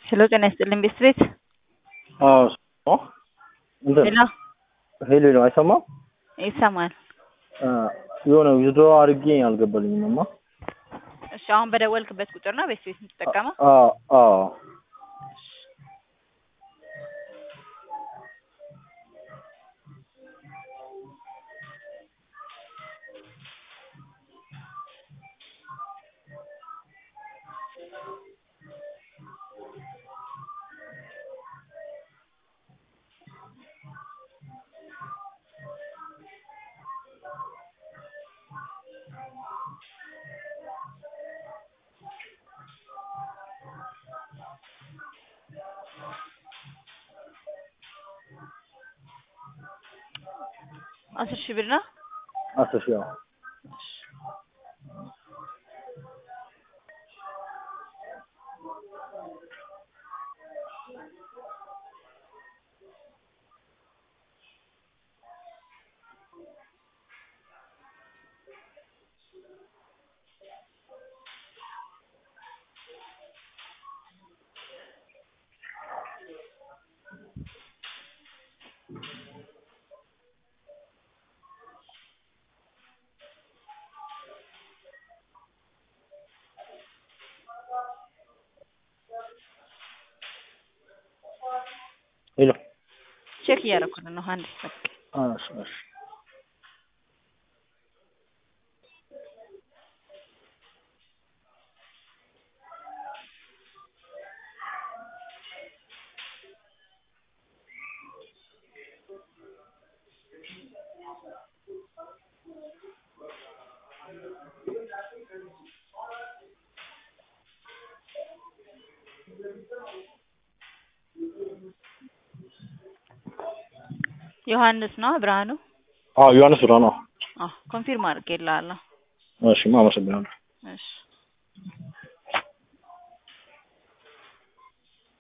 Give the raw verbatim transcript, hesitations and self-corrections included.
ሄሎ ጤና ይስጥልኝ ቤት ቤት አዎ እንደ ሄሎ ሄሎ ነው አይሰማም ይሰማል የሆነ ቪዲዮ አድርጌ አልገባልኝማ እሺ አሁን በደወልክበት ቁጥር ነው ቤት ቤት የምትጠቀመው አዎ አዎ አስር ሺህ ብር ነው አስር ሺህ ነው ሄሎ ቼክ እያደረኩት ነው አንድ ሰዓት አሽ አሽ ዮሐንስ ነው ብርሃኑ አዎ ዮሐንስ ብርሃኑ አዎ ኮንፊርም አድርጌልሃለሁ እሺ ማመሰግናለሁ እሺ